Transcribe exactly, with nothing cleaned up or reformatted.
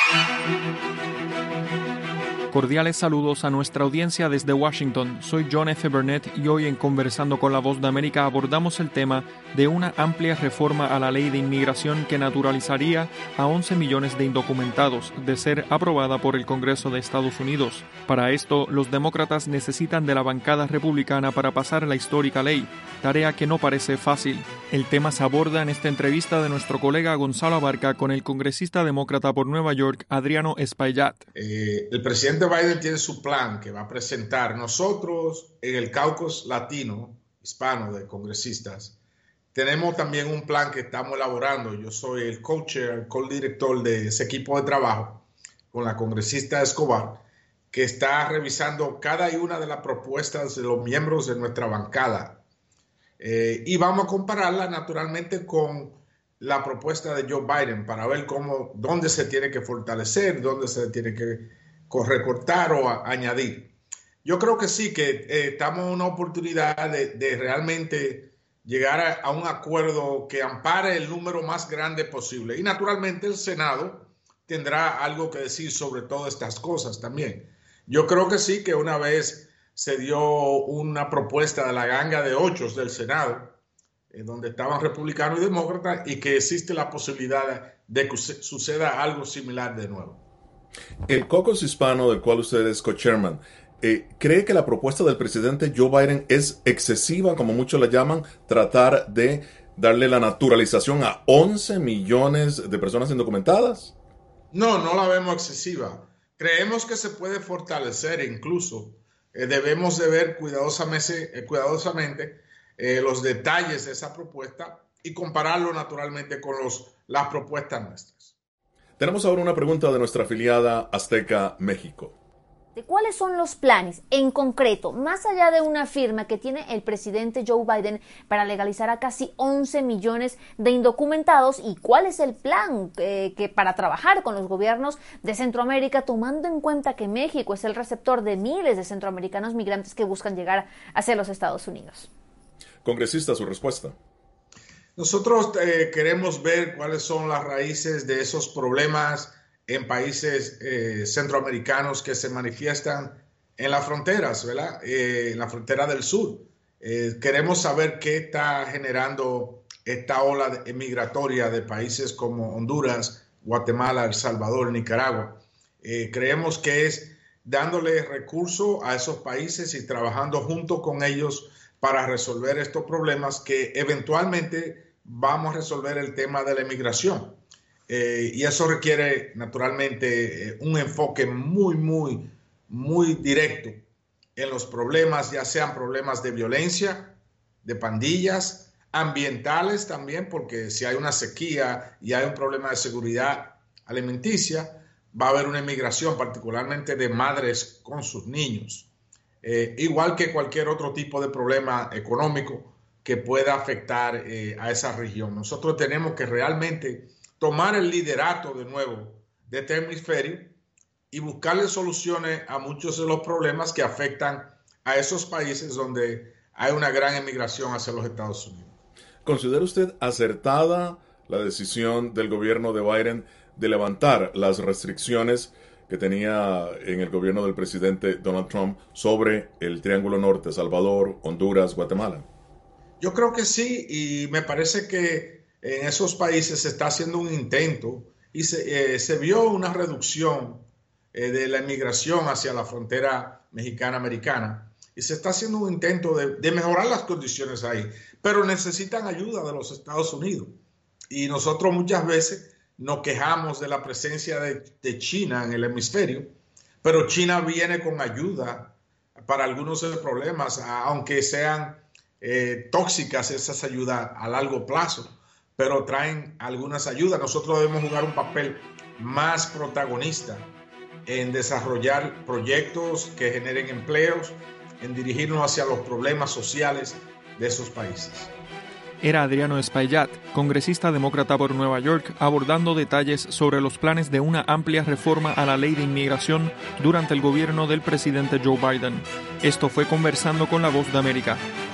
Cordiales saludos a nuestra audiencia desde Washington. Soy John F. Burnett y hoy en Conversando con la Voz de América abordamos el tema de una amplia reforma a la ley de inmigración que naturalizaría a once millones de indocumentados de ser aprobada por el Congreso de Estados Unidos. Para esto, los demócratas necesitan de la bancada republicana para pasar la histórica ley, tarea que no parece fácil. El tema se aborda en esta entrevista de nuestro colega Gonzalo Abarca con el congresista demócrata por Nueva York, Adriano Espaillat. Eh, el presidente Biden tiene su plan que va a presentar. Nosotros en el caucus latino, hispano de congresistas, tenemos también un plan que estamos elaborando. Yo soy el co-chair, el co-director de ese equipo de trabajo con la congresista Escobar, que está revisando cada una de las propuestas de los miembros de nuestra bancada. Eh, y vamos a compararla naturalmente con la propuesta de Joe Biden para ver cómo, dónde se tiene que fortalecer, dónde se tiene que recortar o a, añadir. Yo creo que sí, que eh, estamos en una oportunidad de, de realmente llegar a, a un acuerdo que ampare el número más grande posible. Y naturalmente el Senado tendrá algo que decir sobre todas estas cosas también. Yo creo que sí, que una vez se dio una propuesta de la ganga de ocho del Senado, en donde estaban republicanos y demócratas, y que existe la posibilidad de que suceda algo similar de nuevo. El caucus hispano del cual usted es co-chairman, eh, ¿cree que la propuesta del presidente Joe Biden es excesiva, como muchos la llaman, tratar de darle la naturalización a once millones de personas indocumentadas? No, no la vemos excesiva. Creemos que se puede fortalecer incluso. Eh, debemos de ver cuidadosamente, eh, cuidadosamente eh, los detalles de esa propuesta y compararlo naturalmente con los, las propuestas nuestras. Tenemos ahora una pregunta de nuestra afiliada Azteca México. ¿Cuáles son los planes en concreto, más allá de una firma que tiene el presidente Joe Biden para legalizar a casi once millones de indocumentados? ¿Y cuál es el plan eh, que para trabajar con los gobiernos de Centroamérica, tomando en cuenta que México es el receptor de miles de centroamericanos migrantes que buscan llegar hacia los Estados Unidos? Congresista, su respuesta. Nosotros eh, queremos ver cuáles son las raíces de esos problemas en países eh, centroamericanos que se manifiestan en las fronteras, ¿verdad? Eh, en la frontera del sur. Eh, queremos saber qué está generando esta ola migratoria de países como Honduras, Guatemala, El Salvador, Nicaragua. Eh, creemos que es dándole recursos a esos países y trabajando junto con ellos para resolver estos problemas que eventualmente vamos a resolver el tema de la inmigración. Eh, y eso requiere naturalmente eh, un enfoque muy, muy, muy directo en los problemas, ya sean problemas de violencia, de pandillas, ambientales también, porque si hay una sequía y hay un problema de seguridad alimenticia, va a haber una inmigración, particularmente de madres con sus niños. Eh, igual que cualquier otro tipo de problema económico que pueda afectar eh, a esa región. Nosotros tenemos que realmente tomar el liderato de nuevo de este hemisferio y buscarle soluciones a muchos de los problemas que afectan a esos países donde hay una gran emigración hacia los Estados Unidos. ¿Considera usted acertada la decisión del gobierno de Biden de levantar las restricciones que tenía en el gobierno del presidente Donald Trump sobre el Triángulo Norte, Salvador, Honduras, Guatemala? Yo creo que sí, y me parece que en esos países se está haciendo un intento y se, eh, se vio una reducción eh, de la inmigración hacia la frontera mexicana-americana y se está haciendo un intento de, de mejorar las condiciones ahí, pero necesitan ayuda de los Estados Unidos. Y nosotros muchas veces nos quejamos de la presencia de, de China en el hemisferio, pero China viene con ayuda para algunos de los problemas, aunque sean eh, tóxicas esas ayudas a largo plazo, pero traen algunas ayudas. Nosotros debemos jugar un papel más protagonista en desarrollar proyectos que generen empleos, en dirigirnos hacia los problemas sociales de esos países. Era Adriano Espaillat, congresista demócrata por Nueva York, abordando detalles sobre los planes de una amplia reforma a la ley de inmigración durante el gobierno del presidente Joe Biden. Esto fue Conversando con la Voz de América.